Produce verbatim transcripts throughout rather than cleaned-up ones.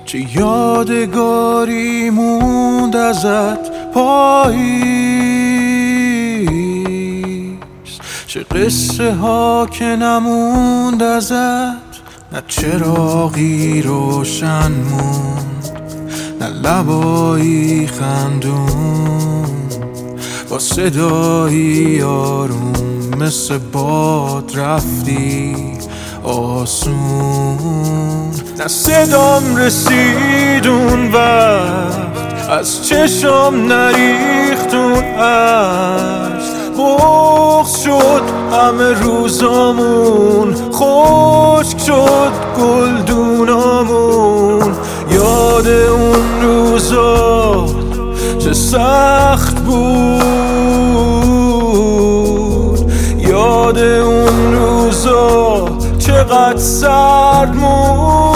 چه یادگاری موند ازت پاییز، چه قصه ها که نموند ازت، نه چراغی روشن موند، نه لبایی خندون، با صدایی آروم مثل باد رفتی آسون. نه صدام رسید اون وقت، از چشم نریخت اون عشق، بغض شد همه روزامون، خشک شد گلدونامون. یاد اون روزا چه سخت بود، یاد اون روزا چقدر سرد موند.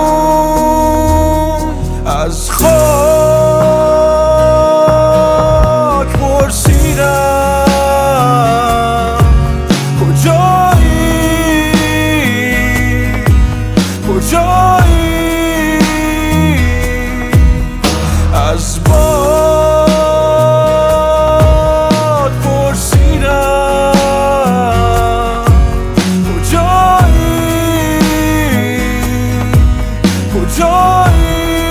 از خاک پرسیدم کجایی، کجایی، از باد پرسیدم کجایی، کجایی.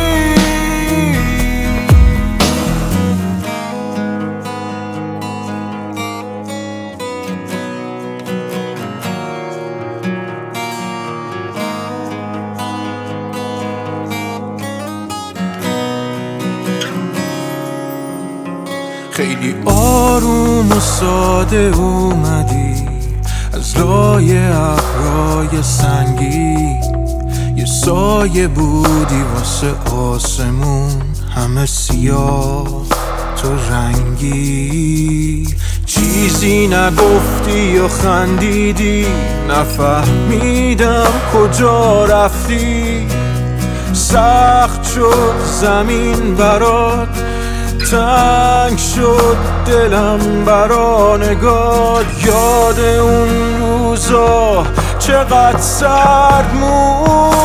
خیلی آروم و ساده اومدی از لای ابرای سنگی، یه سایه بودی واسه آسمون، همه سیاه تو رنگی. چیزی نگفتی یا خندیدی، نفهمیدم کجا رفتی. سخت شد زمین برات، تنگ شد دلم برا نگات. یاد اون روزا چقدر سرد موند.